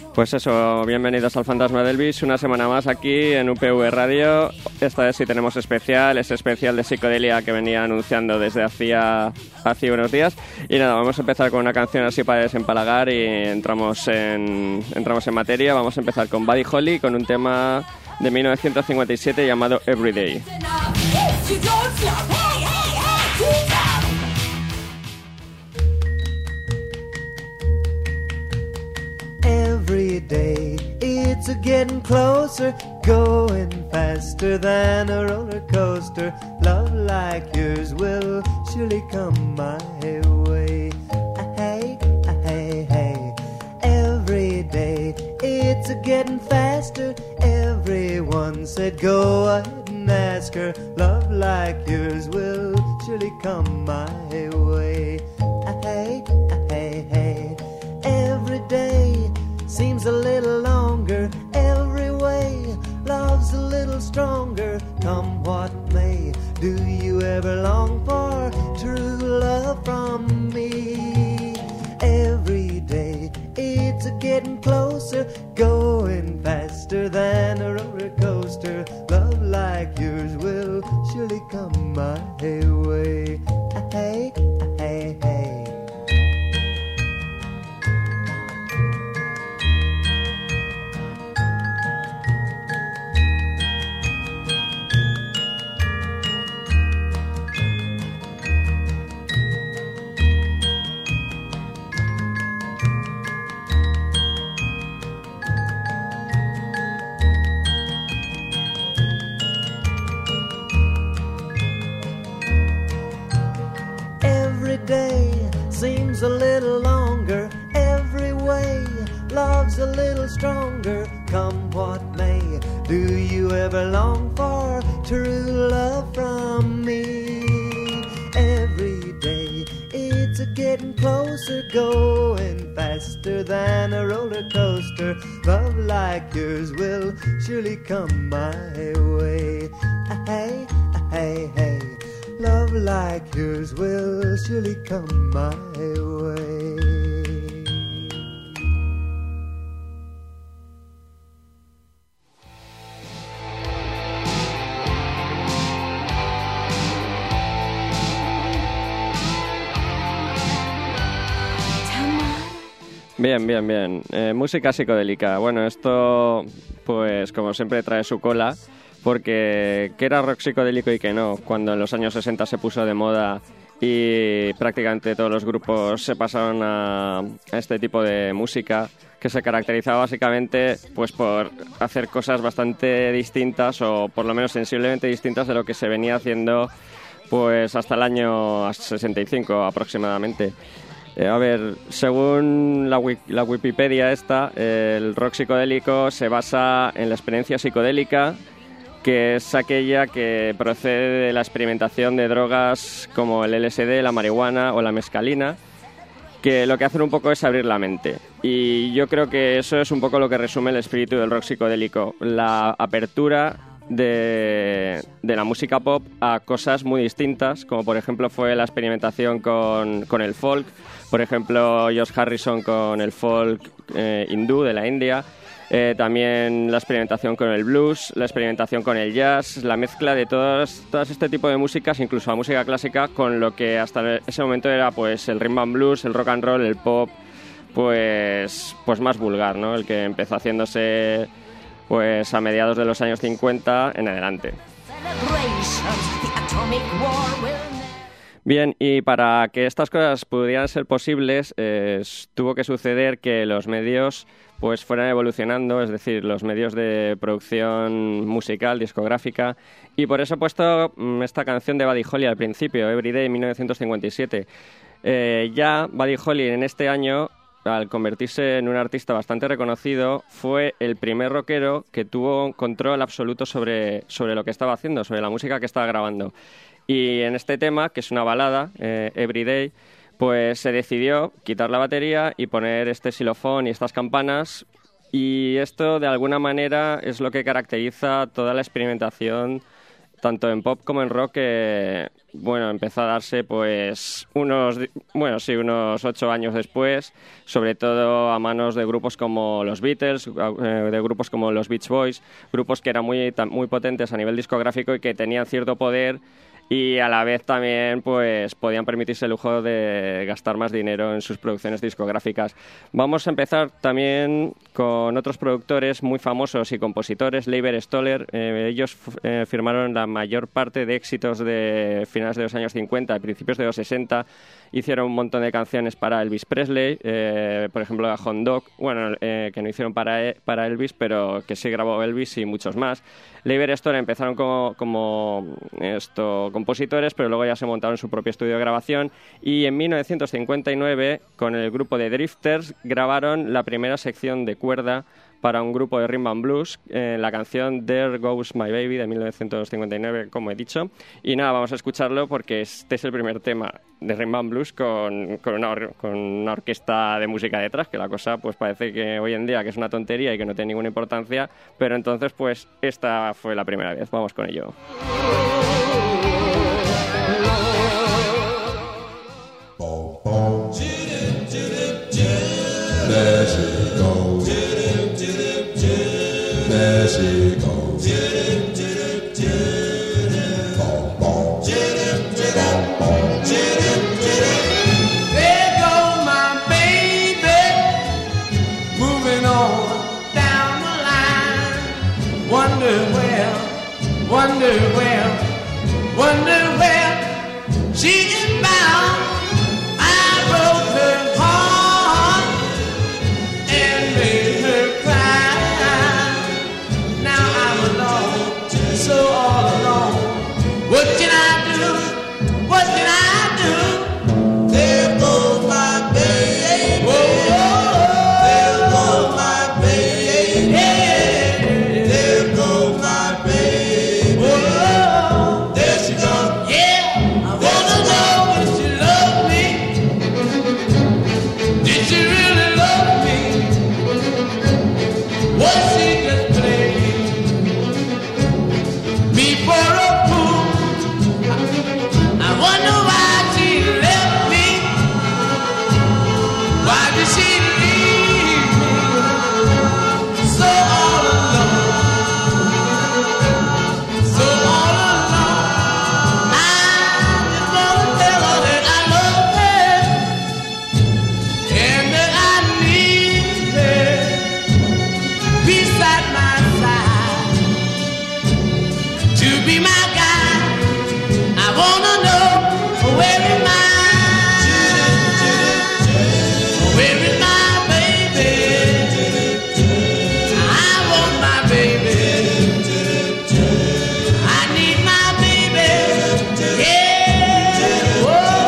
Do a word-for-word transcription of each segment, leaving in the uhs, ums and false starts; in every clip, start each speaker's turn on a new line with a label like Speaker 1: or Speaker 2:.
Speaker 1: Pues eso, bienvenidos al Fantasma de Elvis, una semana más aquí en U P V Radio. Esta vez sí tenemos especial, ese especial de psicodelia que venía anunciando desde hacía, hace unos días. Y nada, vamos a empezar con una canción así para desempalagar y entramos en, entramos en materia. Vamos a empezar con Buddy Holly, con un tema de mil novecientos cincuenta y siete llamado Everyday.
Speaker 2: Every day it's a getting closer, going faster than a roller coaster. Love like yours will surely come my way. Hey, hey, hey. Every day it's a getting faster. Everyone said go ahead and ask her. Love like yours will surely come my way. Hey, hey, hey. Every day seems a little longer, every way love's a little stronger. Come what may, do you ever long for true love from me? Every day it's a getting closer, going faster than a roller coaster. Love like yours will surely come my way. Hey, hey, hey. Seems a little longer, every way love's a little stronger. Come what may, do you ever long for true love from me? Every day it's a getting closer, going faster than a roller coaster. Love like yours will surely come my way. Hey, hey, hey. Love like yours will surely come my way.
Speaker 1: Bien, bien, bien. Eh, música psicodélica. Bueno, esto, pues como siempre trae su cola. Porque qué era rock psicodélico y qué no, cuando en los años sesenta se puso de moda y prácticamente todos los grupos se pasaron a, a este tipo de música que se caracterizaba básicamente pues por hacer cosas bastante distintas o por lo menos sensiblemente distintas de lo que se venía haciendo pues hasta el año sesenta y cinco aproximadamente. Eh, a ver, según la, la Wikipedia esta, eh, el rock psicodélico se basa en la experiencia psicodélica, que es aquella que procede de la experimentación de drogas como el L S D, la marihuana o la mescalina, que lo que hacen un poco es abrir la mente. Y yo creo que eso es un poco lo que resume el espíritu del rock psicodélico, la apertura de, de la música pop a cosas muy distintas, como por ejemplo fue la experimentación con, con el folk, por ejemplo George Harrison con el folk eh, hindú de la India. Eh, también la experimentación con el blues, la experimentación con el jazz, la mezcla de todas, todas este tipo de músicas, incluso la música clásica, con lo que hasta ese momento era pues el rhythm and blues, el rock and roll, el pop, pues, pues más vulgar, ¿no? El que empezó haciéndose pues a mediados de los años cincuenta en adelante. Bien, y para que estas cosas pudieran ser posibles, eh, tuvo que suceder que los medios pues fueran evolucionando, es decir, los medios de producción musical, discográfica, y por eso he puesto mm, esta canción de Buddy Holly al principio, Everyday, mil novecientos cincuenta y siete. Eh, ya Buddy Holly en este año, al convertirse en un artista bastante reconocido, fue el primer rockero que tuvo control absoluto sobre, sobre lo que estaba haciendo, sobre la música que estaba grabando. Y en este tema, que es una balada, eh, Everyday, pues se decidió quitar la batería y poner este xilofón y estas campanas, y esto de alguna manera es lo que caracteriza toda la experimentación tanto en pop como en rock, eh, bueno, empezó a darse pues unos, bueno, sí, unos ocho años después, sobre todo a manos de grupos como los Beatles, eh, de grupos como los Beach Boys, grupos que eran muy, muy potentes a nivel discográfico y que tenían cierto poder y a la vez también pues podían permitirse el lujo de gastar más dinero en sus producciones discográficas. Vamos a empezar también con otros productores muy famosos y compositores. Leiber Stoller, eh, ellos eh, firmaron la mayor parte de éxitos de finales de los años cincuenta y principios de los sesenta. Hicieron un montón de canciones para Elvis Presley, eh, por ejemplo la Hound Dog, bueno, eh, que no hicieron para, para Elvis, pero que sí grabó Elvis y muchos más. Leiber Stoller empezaron como, como esto, compositores, pero luego ya se montaron su propio estudio de grabación y en mil novecientos cincuenta y nueve, con el grupo de Drifters, grabaron la primera sección de cuerda para un grupo de Rhythm and Blues, eh, la canción There Goes My Baby de mil novecientos cincuenta y nueve, como he dicho. Y nada, vamos a escucharlo porque este es el primer tema de Rhythm and Blues con, con, una, or- con una orquesta de música detrás, que la cosa pues parece que hoy en día que es una tontería y que no tiene ninguna importancia, pero entonces pues esta fue la primera vez. Vamos con ello.
Speaker 3: There she goes. There she goes. Bom, bom. Bom, bom.
Speaker 2: There goes my baby, moving on down the line. Wonder where, wonder where, wonder where she is bound. I broke her heart and made her cry. Now I'm alone, so all alone. What can I do? What can I do? There goes my baby. There goes my baby. There goes my baby. There she goes. Yeah, I wanna know if she loves me. Did she really love me? Was she just playing me for a fool? I wonder why she left me. Why did she leave me so all alone? So all alone. I just wanna tell her that I love her and that I need her beside my side to be my guide. I wanna know where am I? Where is my baby? I want my baby. I need my baby. Yeah.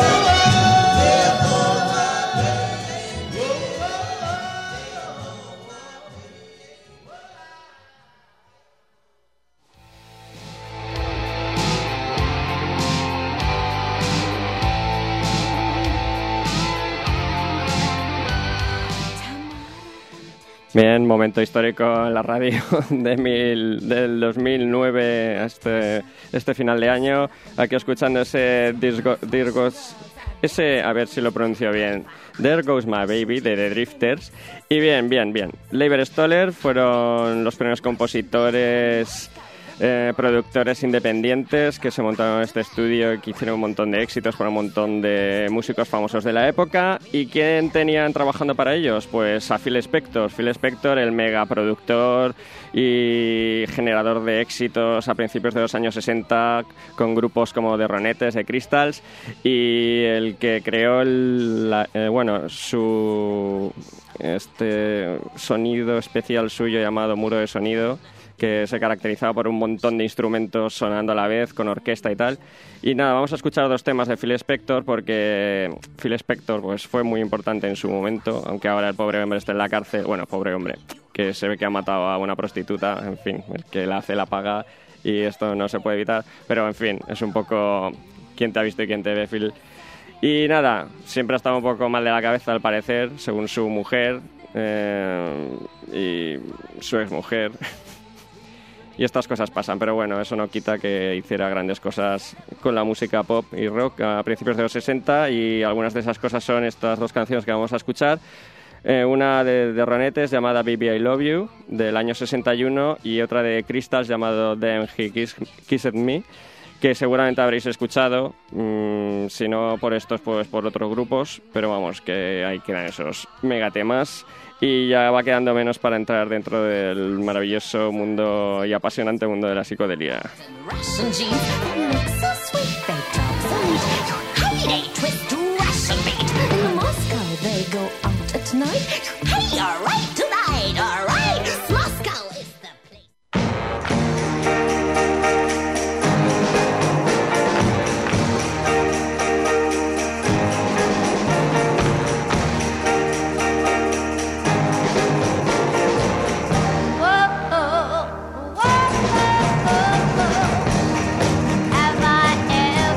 Speaker 1: Bien, momento histórico en la radio de mil, del dos mil nueve a este, este final de año. Aquí escuchando ese Disgo, Dirgos, ese, a ver si lo pronuncio bien, There Goes My Baby de The Drifters. Y bien, bien, bien. Leiber Stoller fueron los primeros compositores, eh, productores independientes que se montaron en este estudio y que hicieron un montón de éxitos para un montón de músicos famosos de la época. ¿Y quién tenían trabajando para ellos? Pues a Phil Spector. Phil Spector, el mega productor y generador de éxitos a principios de los años sesenta con grupos como The Ronettes, The Crystals, y el que creó el, la, eh, bueno, su este sonido especial suyo llamado muro de sonido, que se caracterizaba por un montón de instrumentos sonando a la vez, con orquesta y tal. Y nada, vamos a escuchar dos temas de Phil Spector, porque Phil Spector pues, fue muy importante en su momento, aunque ahora el pobre hombre está en la cárcel. Bueno, pobre hombre, que se ve que ha matado a una prostituta, en fin, el que la hace la paga y esto no se puede evitar. Pero, en fin, es un poco quién te ha visto y quién te ve, Phil. Y nada, siempre ha estado un poco mal de la cabeza, al parecer, según su mujer eh, y su exmujer. y estas cosas pasan, pero bueno, eso no quita que hiciera grandes cosas con la música pop y rock a principios de los sesenta, y algunas de esas cosas son estas dos canciones que vamos a escuchar. Eh, una de, de Ronettes llamada Baby I Love You del año sesenta y uno, y otra de Crystals llamado Then He Kiss, Kissed Me, que seguramente habréis escuchado, mmm, si no por estos, pues por otros grupos, pero vamos, que ahí quedan esos megatemas. Y ya va quedando menos para entrar dentro del maravilloso mundo y apasionante mundo de la psicodelia.
Speaker 4: Have I ever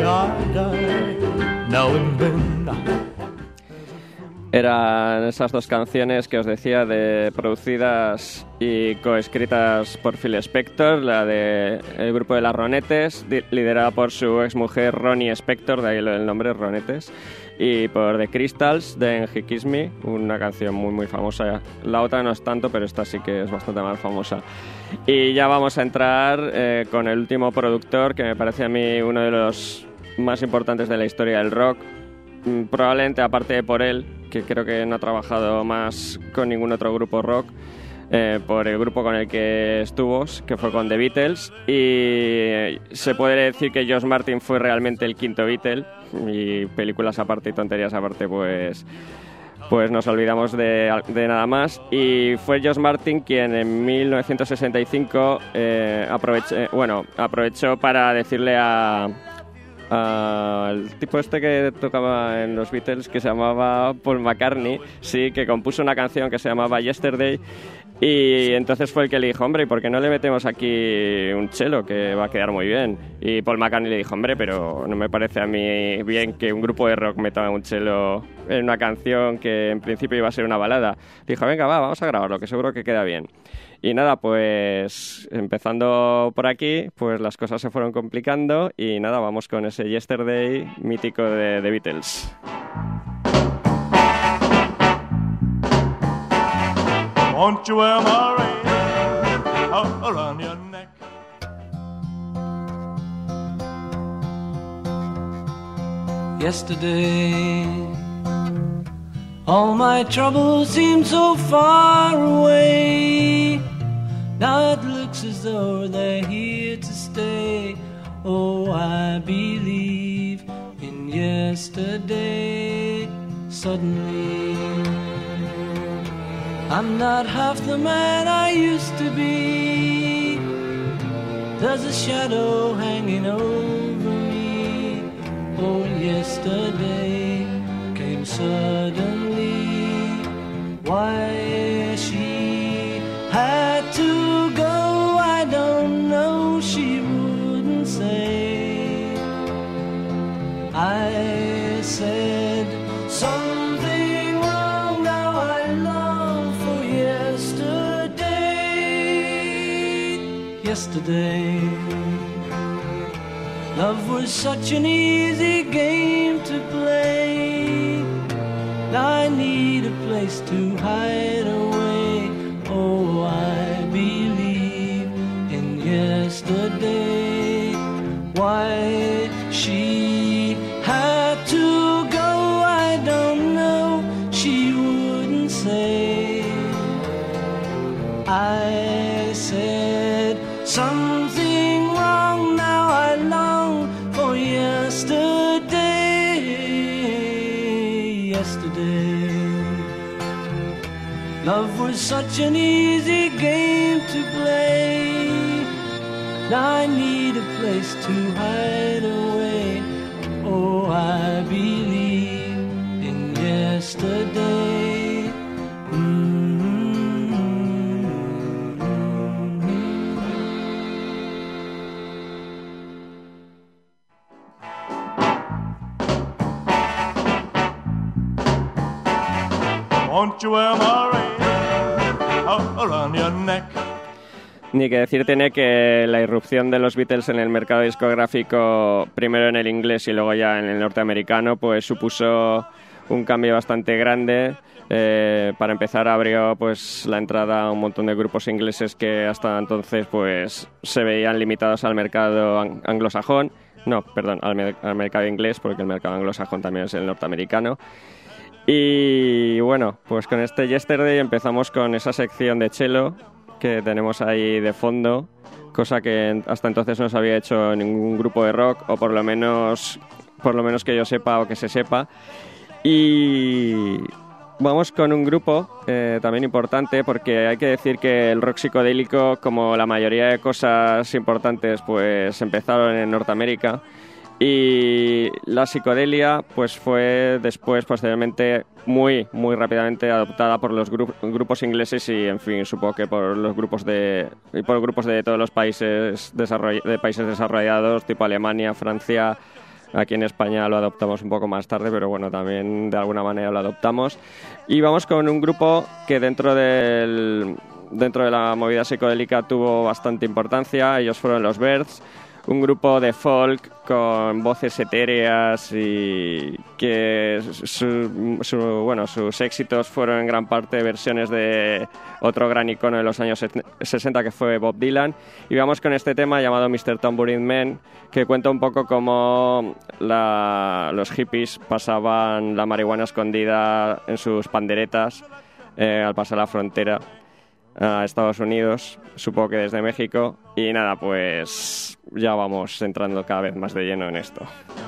Speaker 4: I die knowing then.
Speaker 1: Eran esas dos canciones que os decía, de producidas y coescritas por Phil Spector, la de el grupo de las Ronettes, di- liderada por su exmujer Ronnie Spector, de ahí el nombre Ronettes, y por The Crystals de And He Kissed Me, una canción muy muy famosa. La otra no es tanto, pero esta sí que es bastante más famosa. Y ya vamos a entrar eh, con el último productor, que me parece a mí uno de los más importantes de la historia del rock. Probablemente, aparte de por él, que creo que no ha trabajado más con ningún otro grupo rock, eh, por el grupo con el que estuvo, que fue con The Beatles, y se puede decir que George Martin fue realmente el quinto Beatle, y películas aparte y tonterías aparte, pues pues nos olvidamos de, de nada más. Y fue George Martin quien en mil novecientos sesenta y cinco eh, aprovechó, eh, bueno, aprovechó para decirle a al tipo este que tocaba en los Beatles, que se llamaba Paul McCartney, sí, que compuso una canción que se llamaba Yesterday, y entonces fue el que le dijo, hombre, ¿y por qué no le metemos aquí un cello, que va a quedar muy bien? Y Paul McCartney le dijo, hombre, pero no me parece a mí bien que un grupo de rock meta un cello en una canción que en principio iba a ser una balada. Dijo, venga, va, vamos a grabarlo, que seguro que queda bien. Y nada, pues empezando por aquí, pues las cosas se fueron complicando y nada, vamos con ese Yesterday mítico de The Beatles.
Speaker 4: Won't you wear my ring around your neck?
Speaker 5: Yesterday, all my troubles seem so far away. Now it looks as though they're here to stay. Oh, I believe in yesterday. Suddenly, I'm not half the man I used to be. There's a shadow hanging over me. Oh, yesterday came suddenly. Why she had to go, I don't know, she wouldn't say. I said something wrong, now I long for yesterday. Yesterday, love was such an easy game to play. Now I need a place to hide away. Oh, I believe in yesterday. Why she had to go, I don't know, she wouldn't say. I said something wrong, now I long for yesterday. Yesterday, love was such an easy game to play. Now I need a place to hide away. Oh, I believe in yesterday. Mm-hmm.
Speaker 4: Won't you wear my ring around your neck?
Speaker 1: Ni que decir tiene que la irrupción de los Beatles en el mercado discográfico, primero en el inglés y luego ya en el norteamericano, pues supuso un cambio bastante grande. Eh, para empezar, abrió pues la entrada a un montón de grupos ingleses que hasta entonces pues se veían limitados al mercado ang- anglosajón. No, perdón, al, mer- al mercado inglés, porque el mercado anglosajón también es el norteamericano. Y bueno, pues con este Yesterday empezamos con esa sección de cello que tenemos ahí de fondo, cosa que hasta entonces no se había hecho ningún grupo de rock, o por lo menos por lo menos que yo sepa o que se sepa. Y vamos con un grupo eh, también importante, porque hay que decir que el rock psicodélico, como la mayoría de cosas importantes, pues empezaron en Norteamérica. Y la psicodelia pues fue después, posteriormente, muy, muy rápidamente adoptada por los gru- grupos ingleses y, en fin, supongo que por los grupos de y por grupos de todos los países desarroll- de países desarrollados, tipo Alemania, Francia, Aquí en España lo adoptamos un poco más tarde, pero bueno, también de alguna manera lo adoptamos. Y vamos con un grupo que dentro del dentro de la movida psicodélica tuvo bastante importancia. Ellos fueron los Byrds, un grupo de folk con voces etéreas y que su, su, bueno, sus éxitos fueron en gran parte versiones de otro gran icono de los años sesenta que fue Bob Dylan. Y vamos con este tema llamado mister Tambourine Man, que cuenta un poco cómo la, los hippies pasaban la marihuana escondida en sus panderetas eh, al pasar la frontera a Estados Unidos, supongo que desde México. Y nada, pues ya vamos entrando cada vez más de lleno en esto.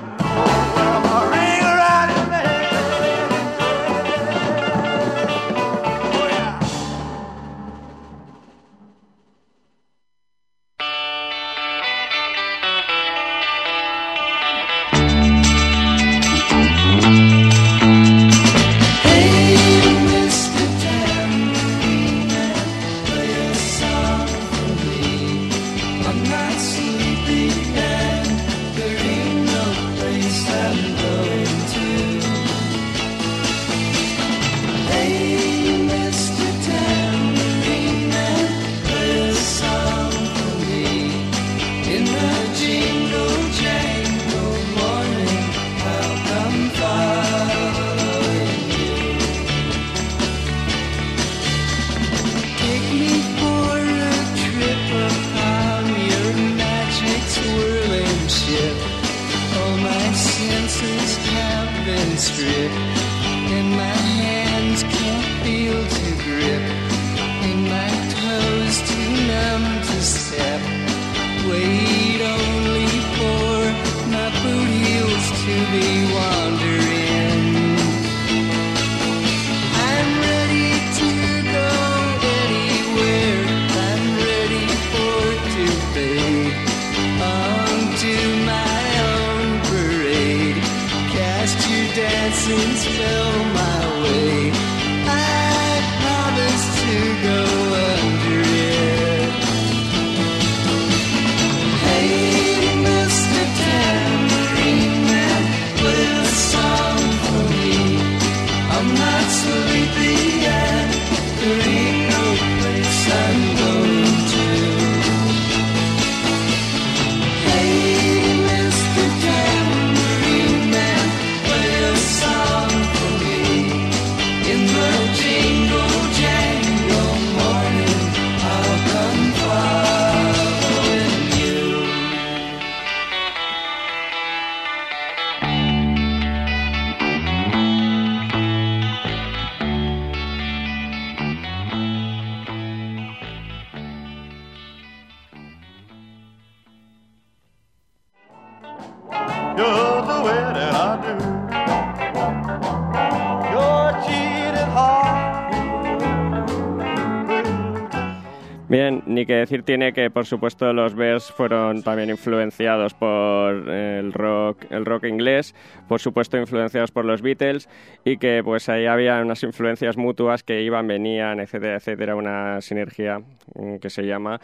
Speaker 1: Bien, ni que decir tiene que, por supuesto, los Byrds fueron también influenciados por el rock, el rock inglés, por supuesto influenciados por los Beatles, y que pues ahí había unas influencias mutuas que iban, venían, etcétera, etcétera, una sinergia que se llama.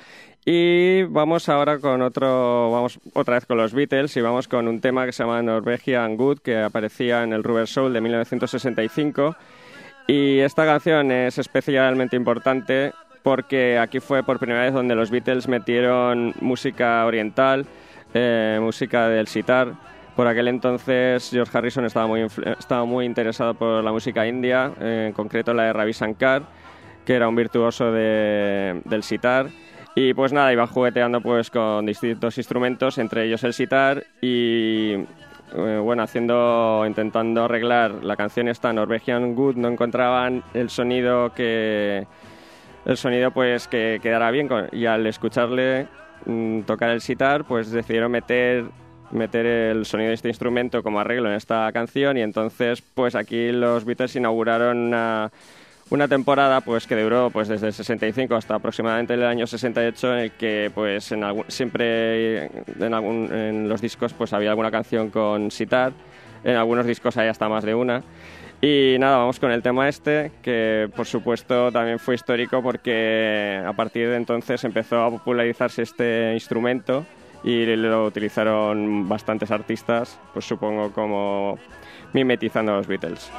Speaker 1: Y vamos ahora con otro, vamos otra vez con los Beatles y vamos con un tema que se llama Norwegian Wood, que aparecía en el Rubber Soul de mil novecientos sesenta y cinco. Y esta canción es especialmente importante porque aquí fue por primera vez donde los Beatles metieron música oriental, eh, música del sitar. Por aquel entonces George Harrison estaba muy, estaba muy interesado por la música india, eh, en concreto la de Ravi Shankar, que era un virtuoso de, del sitar. Y pues nada, iba jugueteando pues con distintos instrumentos, entre ellos el sitar, y eh, bueno, haciendo, intentando arreglar la canción esta, Norwegian Wood, no encontraban el sonido que... el sonido pues que quedara bien, y al escucharle mmm, tocar el sitar pues decidieron meter meter el sonido de este instrumento como arreglo en esta canción, y entonces pues aquí los Beatles inauguraron una, una temporada pues que duró pues desde el sesenta y cinco hasta aproximadamente el año sesenta y ocho, en el que pues en algún, siempre en, algún, en los discos pues había alguna canción con sitar, en algunos discos hay hasta más de una. Y nada, vamos con el tema este, que por supuesto también fue histórico porque a partir de entonces empezó a popularizarse este instrumento y lo utilizaron bastantes artistas, pues supongo como mimetizando a los Beatles.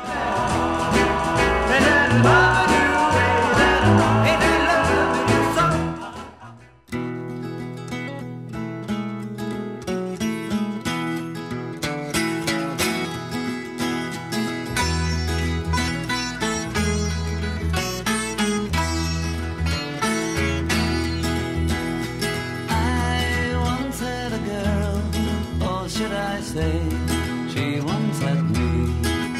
Speaker 5: She once had me.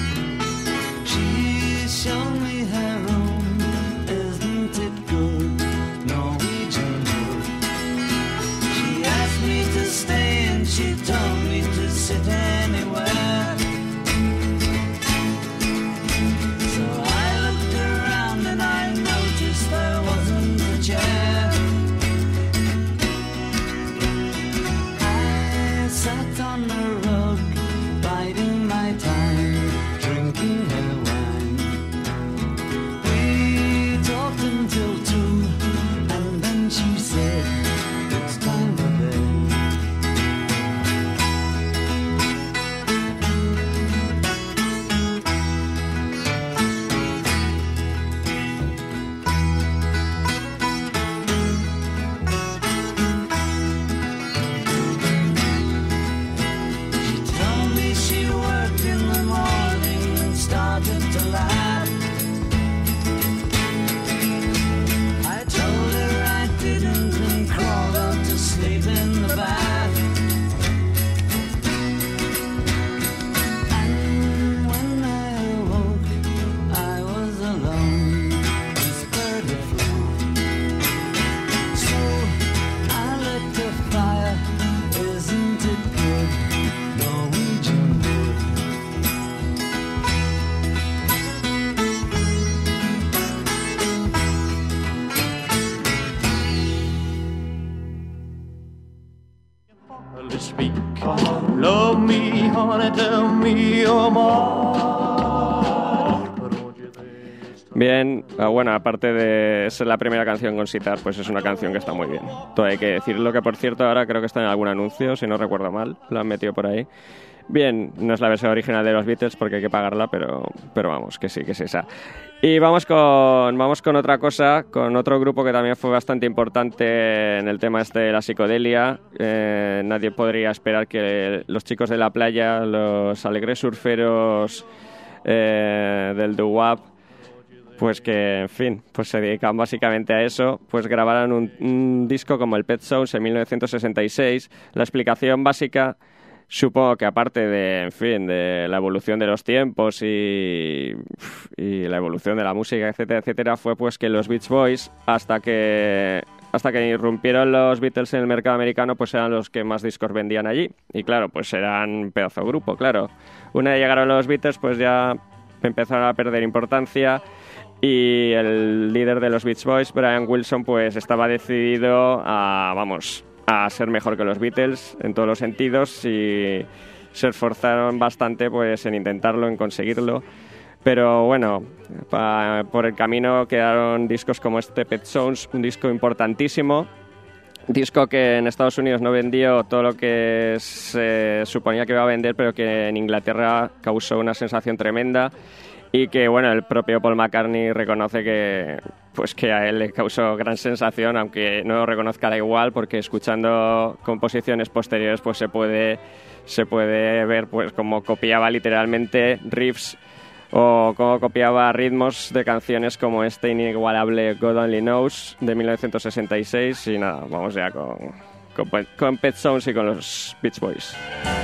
Speaker 5: She showed me her room. Isn't it good? Norwegian wood. She asked me to stay and she told me to sit anywhere. So I looked around and I noticed there wasn't a chair. I sat on the rug, biding my time, drinking her wine. We talked until two, and then she said, it's time for bed.
Speaker 4: Speak. Love me, honey, tell me you're mine.
Speaker 1: Bien, bueno, aparte de ser la primera canción con sitar, pues es una canción que está muy bien. Todo hay que decirlo, que por cierto ahora creo que está en algún anuncio, si no recuerdo mal, lo han metido por ahí. Bien, no es la versión original de los Beatles porque hay que pagarla, pero, pero vamos, que sí, que es esa. Y vamos con, vamos con otra cosa, con otro grupo que también fue bastante importante en el tema este de la psicodelia. Eh, nadie podría esperar que los chicos de la playa, los alegres surferos eh, del doo-wop, pues que, en fin, pues se dedican básicamente a eso, pues grabaron un, un disco como el Pet Sounds en mil novecientos sesenta y seis. La explicación básica, supongo que aparte de, en fin, de la evolución de los tiempos y, y la evolución de la música, etcétera, etcétera, fue pues que los Beach Boys, hasta que hasta que irrumpieron los Beatles en el mercado americano, pues eran los que más discos vendían allí. Y claro, pues eran un pedazo de grupo, claro. Una vez llegaron los Beatles, pues ya empezaron a perder importancia. Y el líder de los Beach Boys, Brian Wilson, pues estaba decidido a, vamos, a ser mejor que los Beatles en todos los sentidos y se esforzaron bastante pues en intentarlo, en conseguirlo. Pero bueno, pa, por el camino quedaron discos como este Pet Sounds, un disco importantísimo, disco que en Estados Unidos no vendió todo lo que se suponía que iba a vender, pero que en Inglaterra causó una sensación tremenda. Y que, bueno, el propio Paul McCartney reconoce que, pues, que a él le causó gran sensación, aunque no lo reconozca, da igual, porque escuchando composiciones posteriores pues se puede, se puede ver pues cómo copiaba literalmente riffs o cómo copiaba ritmos de canciones como este inigualable God Only Knows de mil novecientos sesenta y seis. Y nada, vamos ya con, con, con Pet Sounds y con los Beach Boys.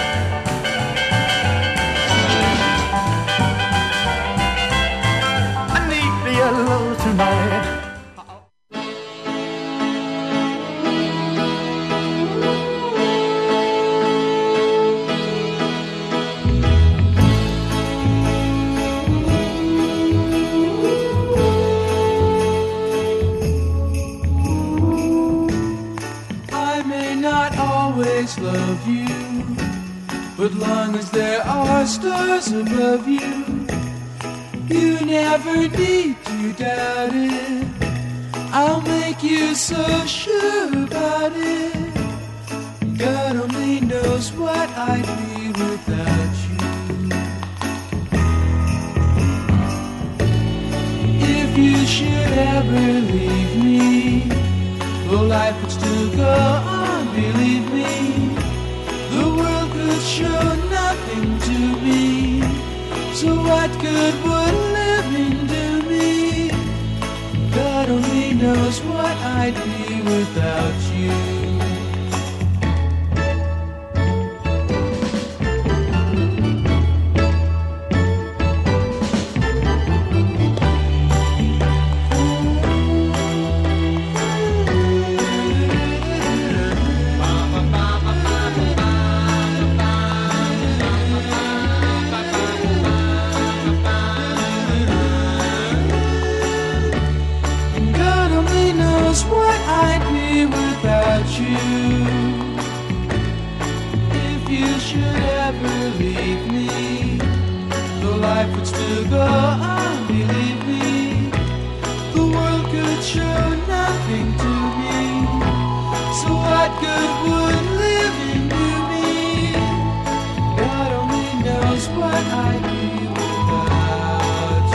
Speaker 4: Yellow tonight.
Speaker 5: I may not always love you, but long as there are stars above you, you never need to doubt it. I'll make you so sure about it. God only knows what I'd be without you. If you should ever leave me, though life would still go on, believe me, the world could show nothing to me. So what good would living do me? God only knows what I'd be without you. What I'd be without you. If you should ever leave me, though life would still go on, believe me, the world could show nothing to me. So what good would living do me? God only knows what I'd be without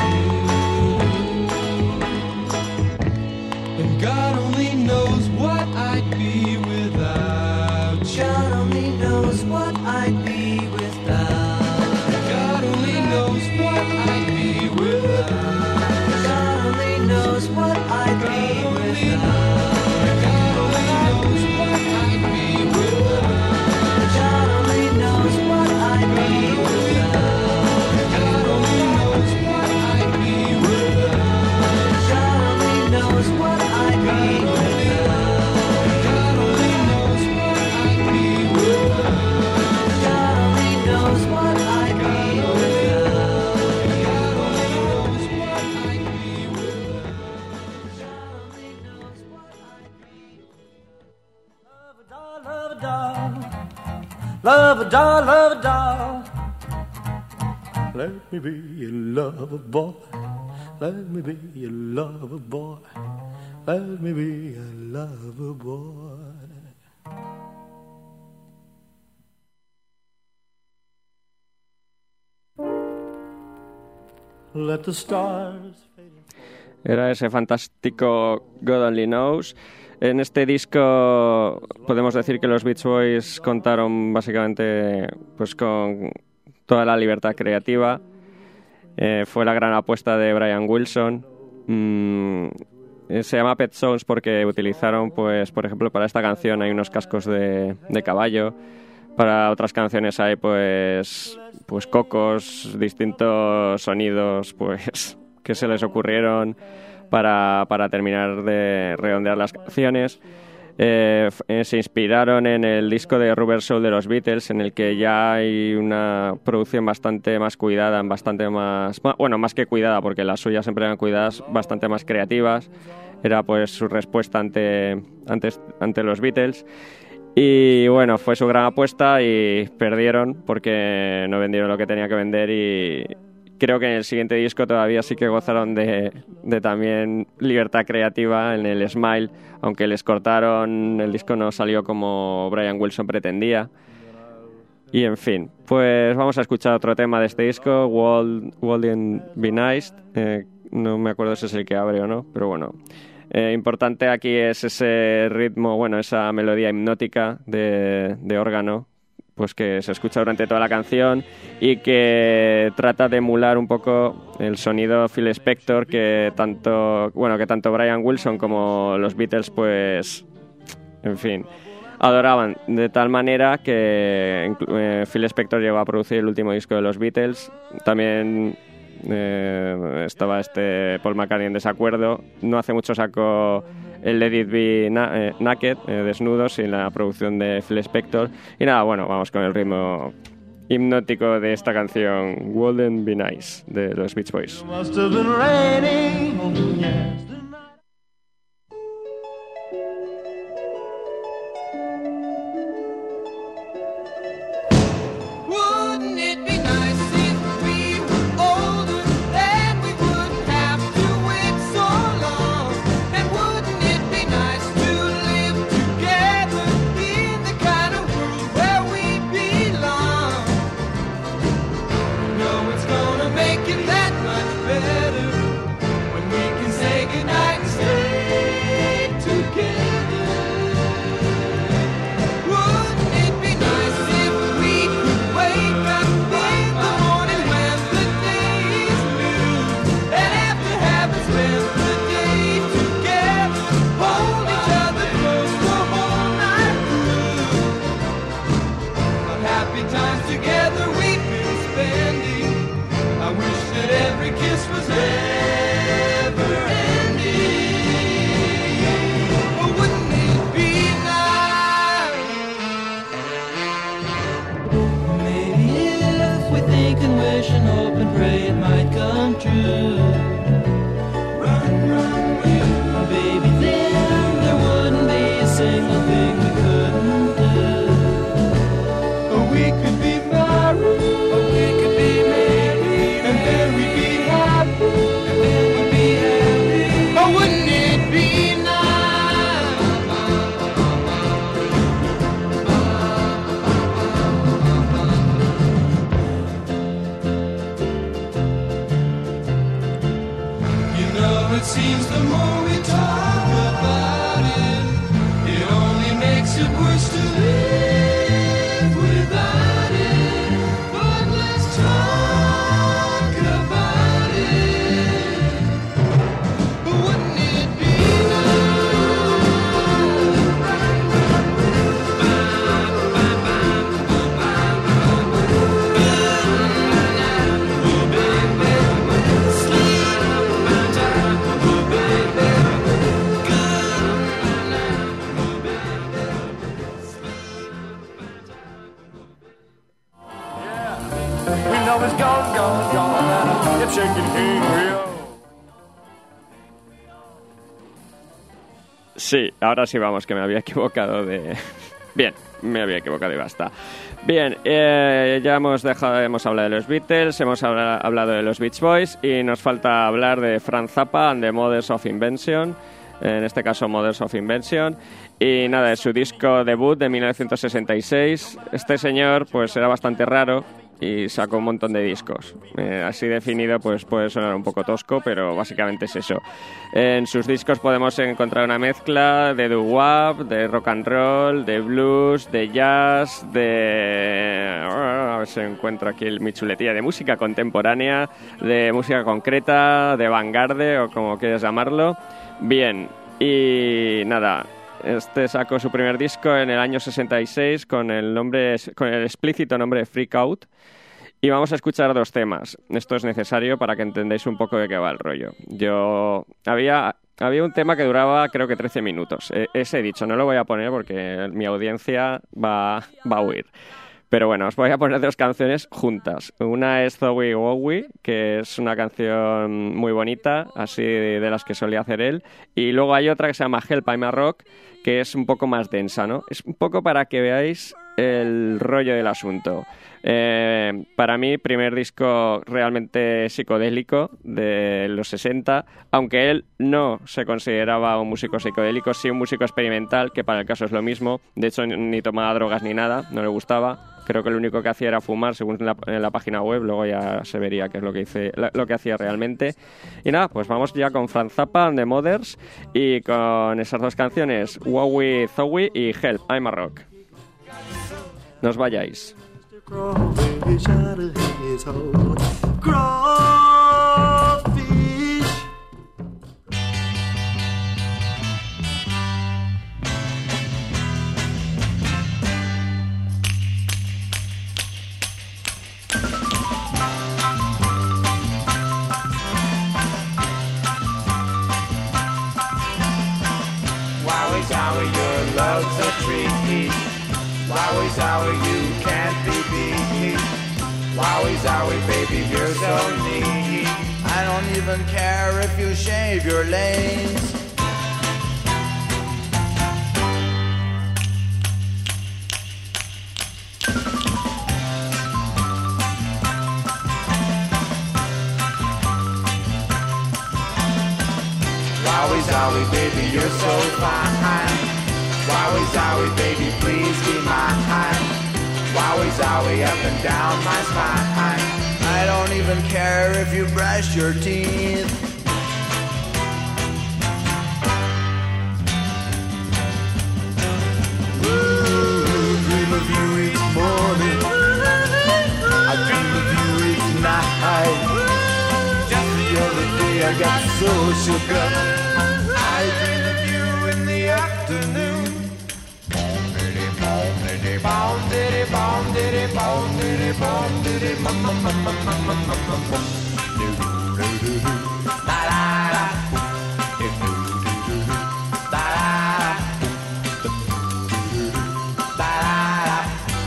Speaker 5: you. And God only knows what I'd be without you. God only knows what I'd be without. God only knows what I'd be without. God only knows what I'd be without. God only knows what I'd be without. God only knows what I'd be without. God only knows what I'd be without. God only knows what I'd be without. God only knows what I'd be without. God only knows what I'd be without. God only knows what I'd be without. God only knows what I'd be.
Speaker 2: Love a doll, love a doll, love a doll, love a doll. Let me be your lover boy. Let me be your lover boy. Let me be your lover boy. Let the stars fade.
Speaker 1: Era ese fantástico God Only Knows. En este disco podemos decir que los Beach Boys contaron básicamente pues con toda la libertad creativa. Eh, fue la gran apuesta de Brian Wilson. Mm, eh, se llama Pet Sounds porque utilizaron, pues, por ejemplo, para esta canción hay unos cascos de, de caballo. Para otras canciones hay, pues, pues cocos, distintos sonidos, pues, que se les ocurrieron para, para terminar de redondear las canciones. Eh, eh, se inspiraron en el disco de Rubber Soul de los Beatles, en el que ya hay una producción bastante más cuidada, bastante más, bueno, más que cuidada, porque las suyas siempre eran cuidadas, bastante más creativas. Era pues su respuesta ante, ante, ante los Beatles. Y bueno, fue su gran apuesta y perdieron porque no vendieron lo que tenía que vender, y creo que en el siguiente disco todavía sí que gozaron de, de también libertad creativa en el Smile, aunque les cortaron, el disco no salió como Brian Wilson pretendía. Y en fin, pues vamos a escuchar otro tema de este disco, Wouldn't Wouldn't Be Nice. Eh, no me acuerdo si es el que abre o no, pero bueno. Eh, importante aquí es ese ritmo, bueno, esa melodía hipnótica de, de órgano, pues que se escucha durante toda la canción y que trata de emular un poco el sonido Phil Spector que tanto, bueno, que tanto Brian Wilson como los Beatles, pues, en fin, adoraban, de tal manera que eh, Phil Spector llegó a producir el último disco de los Beatles. También eh, estaba este Paul McCartney en desacuerdo. No hace mucho sacó el Let It Be na- eh, Naked, eh, desnudos, y la producción de Phil Spector. Y nada, bueno, vamos con el ritmo hipnótico de esta canción Wouldn't Be Nice de los Beach Boys.
Speaker 2: Must have been raining on yesterday.
Speaker 5: Wouldn't it be nice if we were older, then we wouldn't have to wait so long? And wouldn't it be nice to live together in the kind of seems the more we talk about it, it only makes it worse to live without it. But let's talk about it. Wouldn't it be
Speaker 4: We know it's gone, gone, gone, and it's shaking here.
Speaker 1: Sí, ahora sí vamos, que me había equivocado de... Bien, me había equivocado y basta. Bien, eh, ya hemos dejado, hemos hablado de los Beatles, hemos habla, hablado de los Beach Boys y nos falta hablar de Frank Zappa and the Mothers of Invention, en este caso Mothers of Invention, y nada, de su disco debut de mil novecientos sesenta y seis. Este señor pues era bastante raro y sacó un montón de discos. Eh, así definido pues puede sonar un poco tosco, pero básicamente es eso. En sus discos podemos encontrar una mezcla de doo-wop, de rock and roll, de blues, de jazz, de... a ver si encuentro aquí mi chuletilla, de música contemporánea, de música concreta, de vanguardia o como quieras llamarlo. Bien, y nada... Este sacó su primer disco en el año sesenta y seis con el nombre, con el explícito nombre de Freak Out. Y vamos a escuchar dos temas. Esto es necesario para que entendáis un poco de qué va el rollo. Yo había, había un tema que duraba creo que trece minutos. E- ese he dicho, no lo voy a poner porque mi audiencia va, va a huir. Pero bueno, os voy a poner dos canciones juntas. Una es Zowie Wowie, que es una canción muy bonita, así de, de las que solía hacer él. Y luego hay otra que se llama Help I'm a Rock, que es un poco más densa, ¿no? Es un poco para que veáis el rollo del asunto. Eh, para mí, primer disco realmente psicodélico de los sesenta, aunque él no se consideraba un músico psicodélico, sí un músico experimental, que para el caso es lo mismo. De hecho, ni tomaba drogas ni nada, no le gustaba. Creo que lo único que hacía era fumar, según la, en la página web. Luego ya se vería qué es lo que hice, lo que hacía realmente. Y nada, pues vamos ya con Frank Zappa and the Mothers y con esas dos canciones, Wowie Zowie y Help I'm a Rock. No os vayáis.
Speaker 2: Crawfish out of his hole. Crawfish.
Speaker 6: Wowie zowie, your love's a treat. Wowie zowie, you can't be beat. Wowie zowie, baby, you're so neat.
Speaker 7: I don't even care if you shave your legs.
Speaker 6: Wowie zowie, baby, you're so fine. Wowie zowie, baby, please be mine. Wowie zowie, up and down my spine.
Speaker 7: I don't even care if you brush your teeth. Ooh, dream of you each morning. I dream of you each night. Just the other day I got so shook up. I dream of you in the afternoon.
Speaker 6: Bom diddy bom diddy bom diddy bom diddy bom bom bom bom bom bom bom bom bom. La la la. La la la. La la la.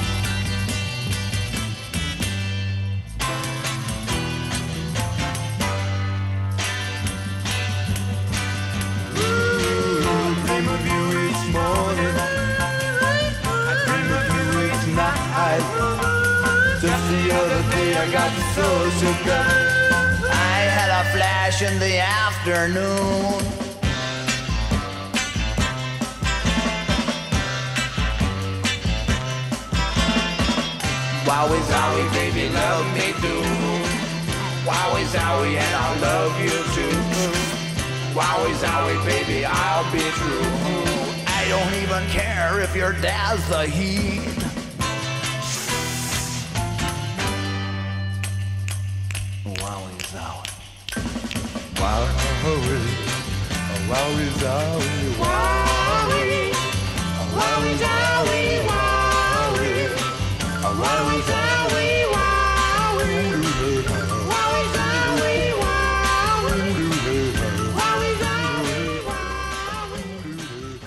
Speaker 7: Ooh, dream of you each morning. Just the other day I got so shook up. I had a flash in the afternoon.
Speaker 6: Wowie zowie, baby, love me too. Wowie zowie, and I'll love you too. Wowie zowie, baby, I'll be true.
Speaker 7: I don't even care if your dad's the heat. Wowie zowie. Wowie. Wowie zowie.
Speaker 6: Wowie. Wowie zowie, wowie. Wowie zowie, wowie. Wowie zowie, wowie. Wowie zowie, wowie.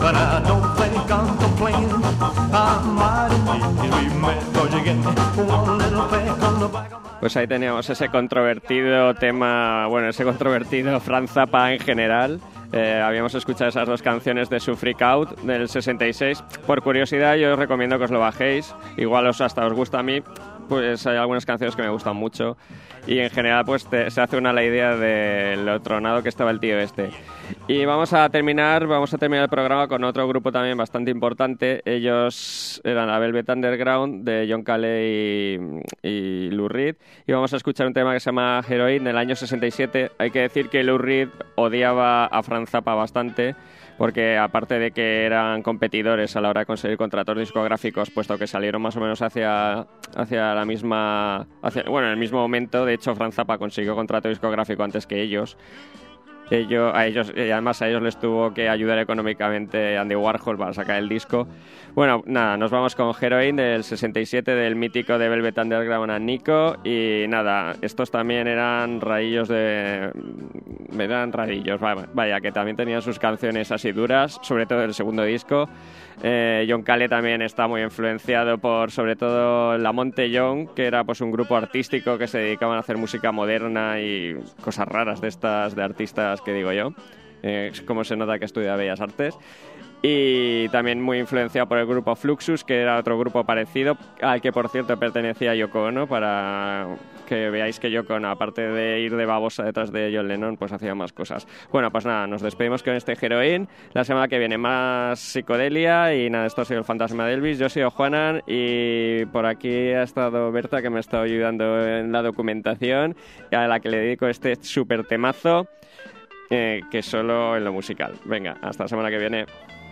Speaker 7: but I don't think I'm complaining. I might be mad 'cause you get one little peck on the back of my...
Speaker 1: Pues ahí teníamos ese controvertido tema, bueno, ese controvertido Frank Zappa en general. Eh, habíamos escuchado esas dos canciones de su Freak Out del sesenta y seis. Por curiosidad, yo os recomiendo que os lo bajéis. Igual os hasta os gusta a mí, pues hay algunas canciones que me gustan mucho. Y en general, pues te, se hace una la idea de lo tronado que estaba el tío este. Y vamos a terminar, vamos a terminar el programa con otro grupo también bastante importante. Ellos eran la Velvet Underground de John Cale y, y Lou Reed. Y vamos a escuchar un tema que se llama Heroin del año sesenta y siete. Hay que decir que Lou Reed odiaba a Frank Zappa bastante, porque aparte de que eran competidores a la hora de conseguir contratos discográficos, puesto que salieron más o menos hacia, hacia la misma... Hacia, bueno, en el mismo momento. De hecho, Frank Zappa consiguió contrato discográfico antes que ellos. Ellos, a ellos, y además a ellos les tuvo que ayudar económicamente Andy Warhol para sacar el disco. Bueno, nada, nos vamos con Heroin del sesenta y siete del mítico de Velvet Underground a Nico. Y nada, estos también eran rarillos de... eran rarillos, vaya, vaya, que también tenían sus canciones así duras, sobre todo el segundo disco. Eh, John Cale también está muy influenciado por, sobre todo, La Monte Young, que era pues un grupo artístico que se dedicaban a hacer música moderna y cosas raras de estas, de artistas que digo yo. Eh, como se nota que estudia Bellas Artes. Y también muy influenciado por el grupo Fluxus, que era otro grupo parecido, al que por cierto pertenecía Yoko Ono, para que veáis que Yoko Ono, aparte de ir de babosa detrás de John Lennon, pues hacía más cosas. Bueno, pues nada, nos despedimos con este Heroin. La semana que viene más psicodelia y nada, esto ha sido el Fantasma de Elvis. Yo soy Juanan y por aquí ha estado Berta, que me ha estado ayudando en la documentación, a la que le dedico este súper temazo, eh, que solo en lo musical. Venga, hasta la semana que viene.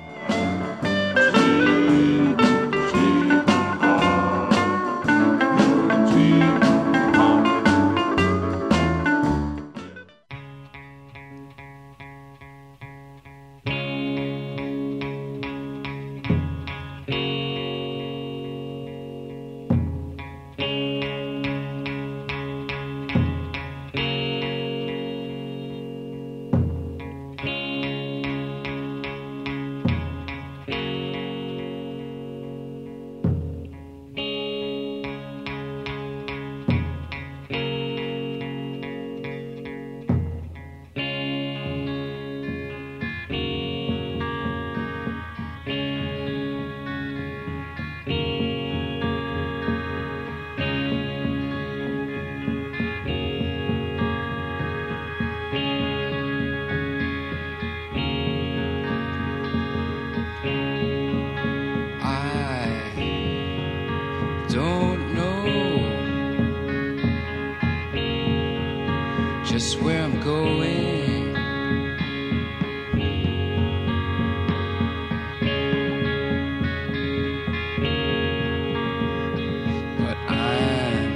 Speaker 5: Just where I'm going. But I'm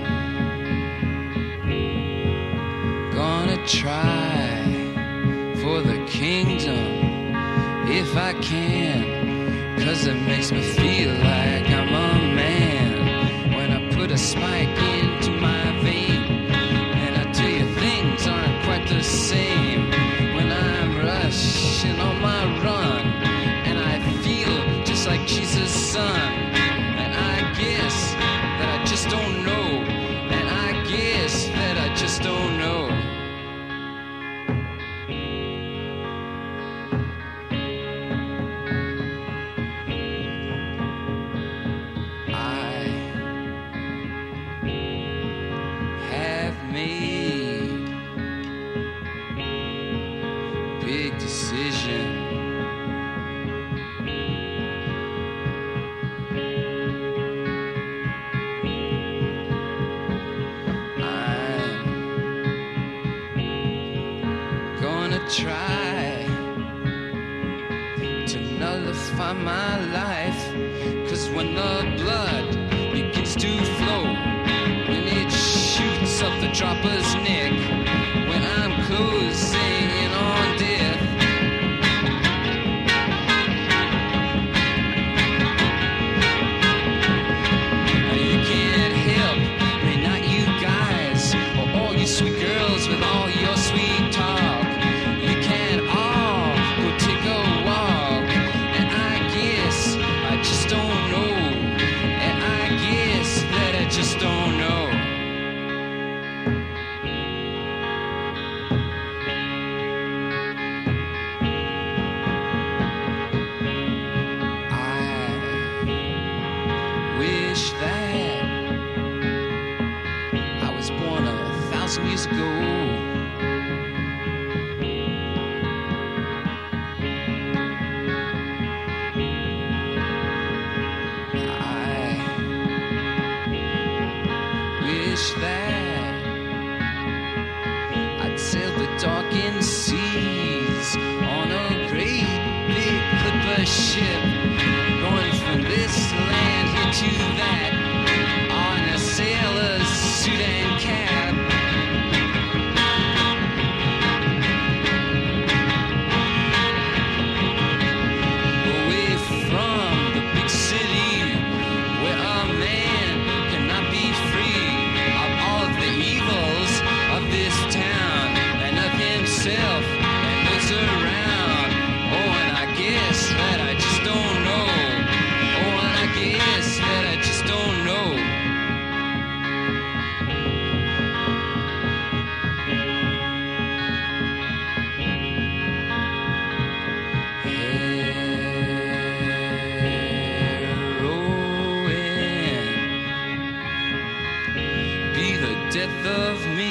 Speaker 5: gonna try for the kingdom if I can, 'cause it makes me feel like I'm a man when I put a spike into my vein. Aren't quite the same when I'm rushing on my run, and I feel just like Jesus' son, and I guess that I just don't know, and I guess that I just don't know. I have made big decision. I'm gonna try to nullify my life, 'cause when the blood begins to flow, when it shoots up the dropper's neck, when I'm closing in on death, you can't help me, not you guys, or all you sweet girls with all your sweet talk. You can all go take a walk, and days ago. That I'd sail the darkened seas on a great big clipper ship, going from this land here to that on a sailor's suit and cap. Away from the big city where a man cannot be free of this town and of himself and looks around. Oh, and I guess that I just don't know. Oh, and I guess that I just don't know. Heroin be the death of me.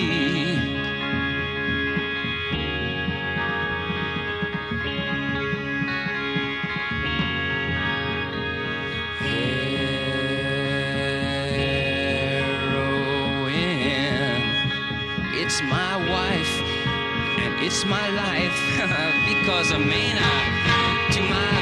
Speaker 5: It's my wife and it's my life because a man I, to my